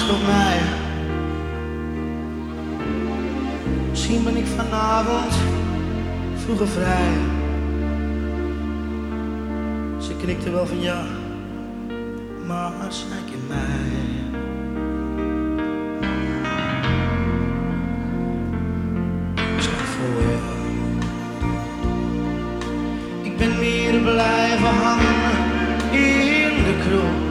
wacht op mij. Misschien ben ik vanavond vroeger vrij. Ze knikte wel van ja, maar zei ik in mij. Zeg voor je. Ik ben weer blijven hangen in de kroeg.